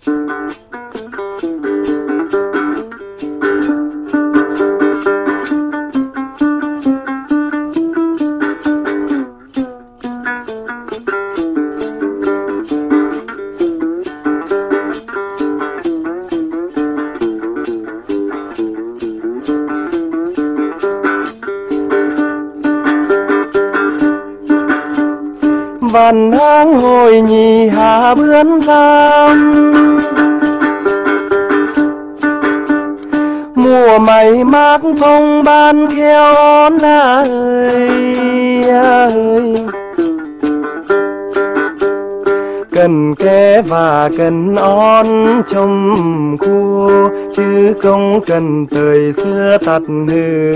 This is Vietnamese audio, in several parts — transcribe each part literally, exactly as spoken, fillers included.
Văn hang hồi nhì hạ bướn lam, mùa mày mát phong ban khéo ơi ơi. Cần ké và cần on trong khu, chứ không cần thời xưa tắt hư.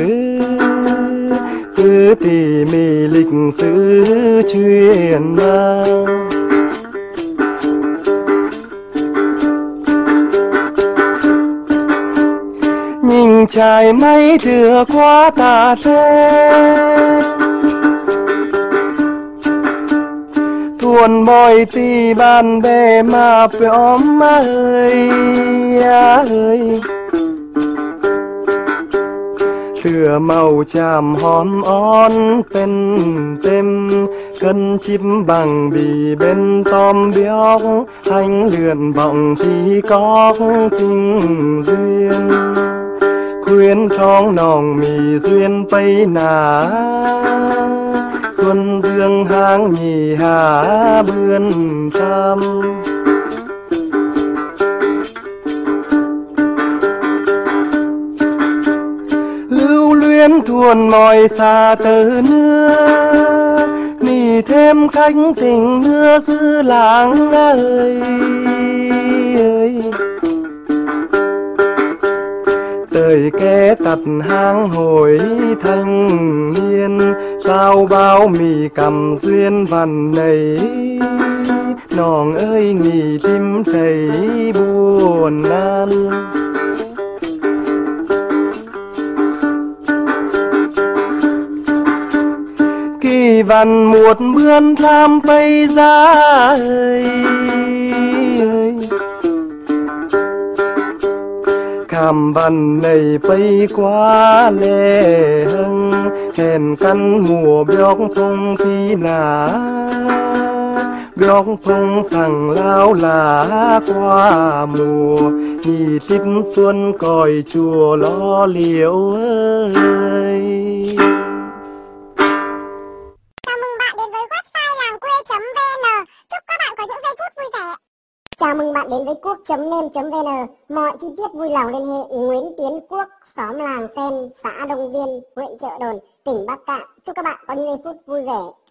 Cứ tỉ mỉ lịch sử truyền mang, nhìn trai mây thừa qua tà thế, tuôn bòi tì bàn bè mà bnhóm ơi ơi. Thừa màu chàm hòn on tên tem, cân chim bằng bì bên tom bióc, hành lượn vọng thì có tình duyên. Khuyên trong nòng mì duyên tây nà, xuân dương hang nhì hà bươn tham. Thuần mỏi xa tờ nước, mì thêm khách tình mưa dư làng ơi ơi. Tới kẻ tặt hang hồi thanh niên, sao bao mì cầm duyên văn này. Nòng ơi nghỉ tim thấy buồn nan, văn một bươn tham vây ra ơi ơi. Khảm văn này vây quá lệ hưng, hèn căn mùa bióc phong phi nà. Bióc phong thằng lao lá qua mùa, nhì tiếp xuân còi chùa lo liệu ơi. Chào mừng bạn đến với quốc chấm nem chấm vn. Mọi chi tiết vui lòng liên hệ Nguyễn Tiến Quốc, xóm Làng Sen, xã Đông Viên, huyện Chợ Đồn, tỉnh Bắc Kạn. Chúc các bạn có những giây phút vui vẻ.